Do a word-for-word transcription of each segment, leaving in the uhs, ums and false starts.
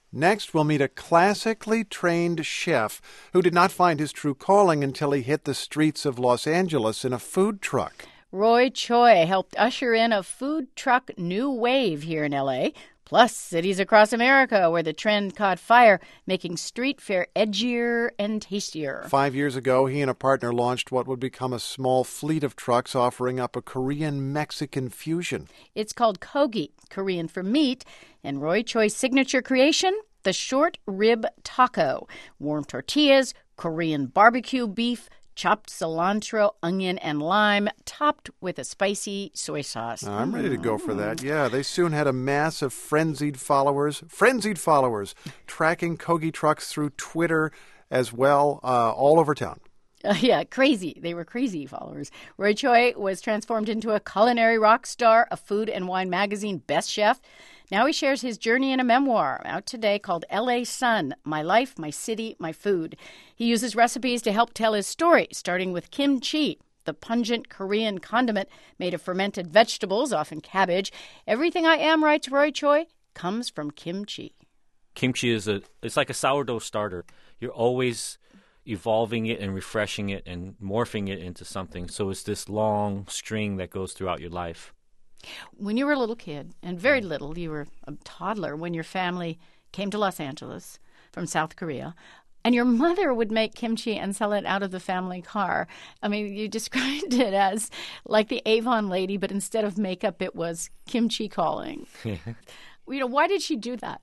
Next, we'll meet a classically trained chef who did not find his true calling until he hit the streets of Los Angeles in a food truck. Roy Choi helped usher in a food truck new wave here in L A, plus cities across America where the trend caught fire, making street fare edgier and tastier. Five years ago, he and a partner launched what would become a small fleet of trucks offering up a Korean-Mexican fusion. It's called Kogi, Korean for meat, and Roy Choi's signature creation, the short rib taco. Warm tortillas, Korean barbecue beef, chopped cilantro, onion, and lime, topped with a spicy soy sauce. I'm ready to go for that. Yeah, they soon had a mass of frenzied followers, frenzied followers, tracking Kogi trucks through Twitter as well, uh, all over town. Uh, yeah, crazy. They were crazy followers. Roy Choi was transformed into a culinary rock star, a Food and Wine magazine best chef. Now he shares his journey in a memoir out today called L A Sun, My Life, My City, My Food. He uses recipes to help tell his story, starting with kimchi, the pungent Korean condiment made of fermented vegetables, often cabbage. Everything I am, writes Roy Choi, comes from kimchi. Kimchi is a it's like a sourdough starter. You're always evolving it and refreshing it and morphing it into something. So it's this long string that goes throughout your life. When you were a little kid, and very little, you were a toddler when your family came to Los Angeles from South Korea, and your mother would make kimchi and sell it out of the family car. I mean, you described it as like the Avon lady, but instead of makeup, it was kimchi calling. You know, why did she do that?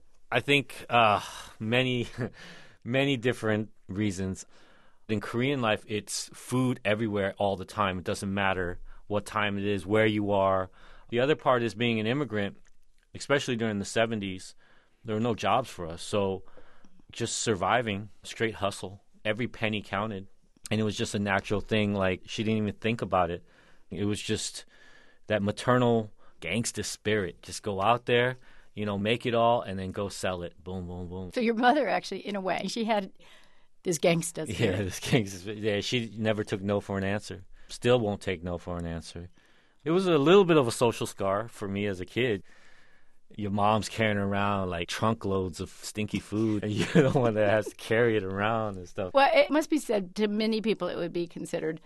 I think uh, many, many different reasons. In Korean life, it's food everywhere all the time. It doesn't matter what time it is, where you are. The other part is being an immigrant, especially during the seventies, there were no jobs for us. So just surviving, straight hustle, every penny counted. And it was just a natural thing. Like, she didn't even think about it. It was just that maternal gangster spirit. Just go out there, you know, make it all, and then go sell it. Boom, boom, boom. So your mother actually, in a way, she had this gangster spirit. Yeah, this gangster spirit. Yeah, she never took no for an answer. Still won't take no for an answer. It was a little bit of a social scar for me as a kid. Your mom's carrying around like trunk loads of stinky food, and you're the one that has to carry it around and stuff. Well, it must be said to many people it would be considered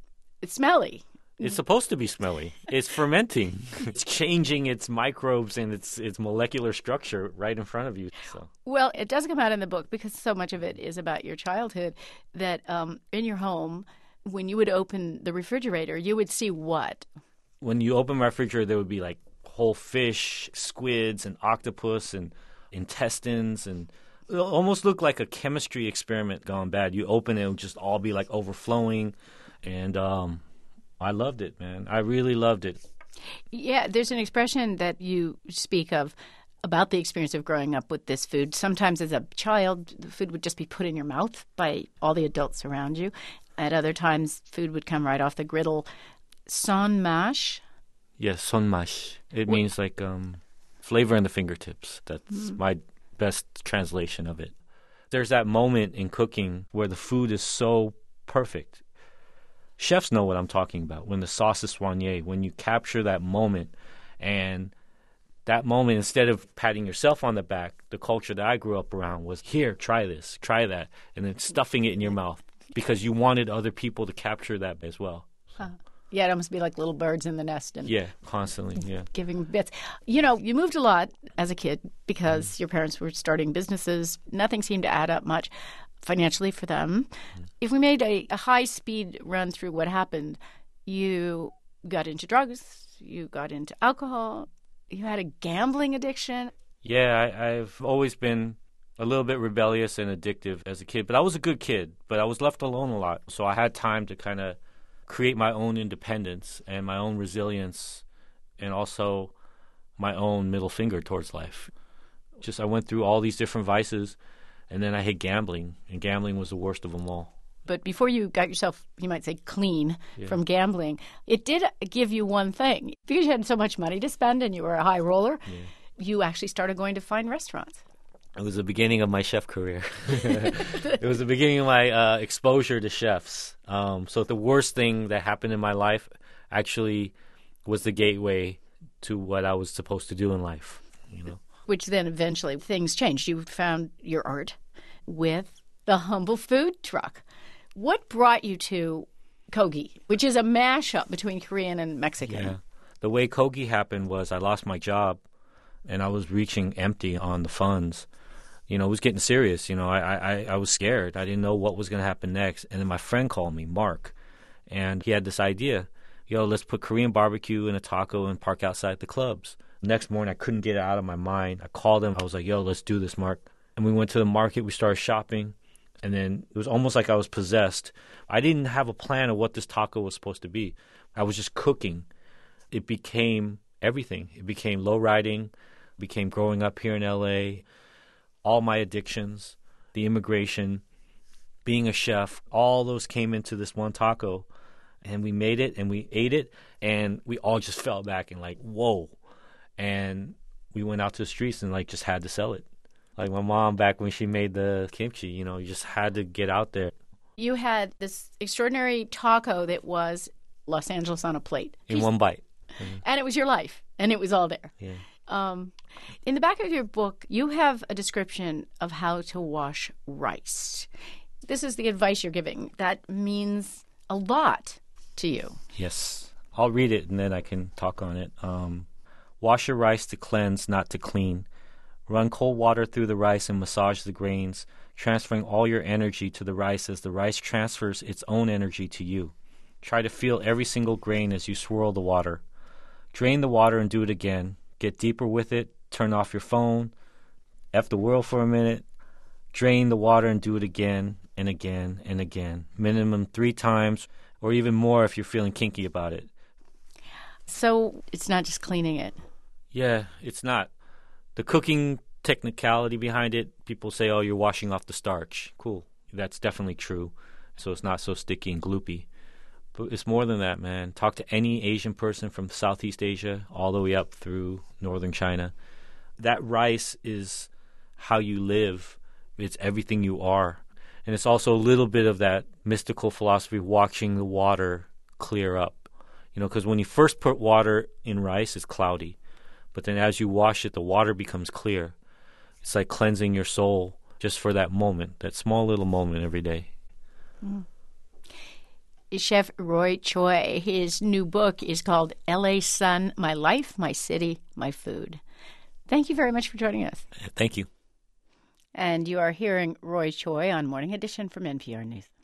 smelly. It's supposed to be smelly. It's fermenting. It's changing its microbes and its its molecular structure right in front of you. So. Well, it does come out in the book because so much of it is about your childhood that um, in your home, when you would open the refrigerator, you would see what? When you open my refrigerator, there would be like whole fish, squids, and octopus, and intestines, and it almost looked like a chemistry experiment gone bad. You open it, it would just all be like overflowing, and um, I loved it, man. I really loved it. Yeah, there's an expression that you speak of about the experience of growing up with this food. Sometimes as a child, the food would just be put in your mouth by all the adults around you. At other times, food would come right off the griddle. Sonmash? Yes, sonmash. It what? means like um, flavor in the fingertips. That's mm. my best translation of it. There's that moment in cooking where the food is so perfect. Chefs know what I'm talking about. When the sauce is soigné, when you capture that moment, and that moment, instead of patting yourself on the back, the culture that I grew up around was, here, try this, try that, and then stuffing it in your mouth. Because you wanted other people to capture that as well. Huh. Yeah, it must be like little birds in the nest. And yeah, constantly, yeah. Giving bits. You know, you moved a lot as a kid because mm. your parents were starting businesses. Nothing seemed to add up much financially for them. Mm. If we made a, a high-speed run through what happened, you got into drugs, you got into alcohol, you had a gambling addiction. Yeah, I, I've always been a little bit rebellious and addictive as a kid, but I was a good kid, but I was left alone a lot. So I had time to kind of create my own independence and my own resilience and also my own middle finger towards life. Just I went through all these different vices, and then I hit gambling, and gambling was the worst of them all. But before you got yourself, you might say, clean yeah. from gambling, it did give you one thing. Because you had so much money to spend and you were a high roller, yeah. you actually started going to fine restaurants. It was the beginning of my chef career. It was the beginning of my uh, exposure to chefs. Um, so the worst thing that happened in my life actually was the gateway to what I was supposed to do in life. You know. which then eventually things changed. You found your art with the Humble Food Truck. What brought you to Kogi, which is a mashup between Korean and Mexican? Yeah. The way Kogi happened was I lost my job, and I was reaching empty on the funds. You know, it was getting serious. You know, I, I, I was scared. I didn't know what was going to happen next. And then my friend called me, Mark, and he had this idea. Yo, let's put Korean barbecue in a taco and park outside the clubs. Next morning, I couldn't get it out of my mind. I called him. I was like, yo, let's do this, Mark. And we went to the market. We started shopping. And then it was almost like I was possessed. I didn't have a plan of what this taco was supposed to be. I was just cooking. It became everything. It became low riding, became growing up here in L A, all my addictions, the immigration, being a chef, all those came into this one taco. And we made it and we ate it. And we all just fell back and like, whoa. And we went out to the streets and like just had to sell it. Like my mom back when she made the kimchi, you know, you just had to get out there. You had this extraordinary taco that was Los Angeles on a plate. In one bite. Mm-hmm. And it was your life. And it was all there. Yeah. Um, in the back of your book, you have a description of how to wash rice. This is the advice you're giving. That means a lot to you. Yes. I'll read it and then I can talk on it. Um, wash your rice to cleanse, not to clean. Run cold water through the rice and massage the grains, transferring all your energy to the rice as the rice transfers its own energy to you. Try to feel every single grain as you swirl the water. Drain the water and do it again. Get deeper with it. Turn off your phone. F the world for a minute. Drain the water and do it again and again and again. Minimum three times or even more if you're feeling kinky about it. So it's not just cleaning it. Yeah, it's not. The cooking technicality behind it, people say, oh, you're washing off the starch. Cool. That's definitely true. So it's not so sticky and gloopy. But it's more than that, man. Talk to any Asian person from Southeast Asia all the way up through northern China. That rice is how you live. It's everything you are. And it's also a little bit of that mystical philosophy of watching the water clear up. You know, because when you first put water in rice, it's cloudy. But then as you wash it, the water becomes clear. It's like cleansing your soul just for that moment, that small little moment every day. Mm. Chef Roy Choi, his new book is called L A Sun, My Life, My City, My Food. Thank you very much for joining us. Thank you. And you are hearing Roy Choi on Morning Edition from N P R News.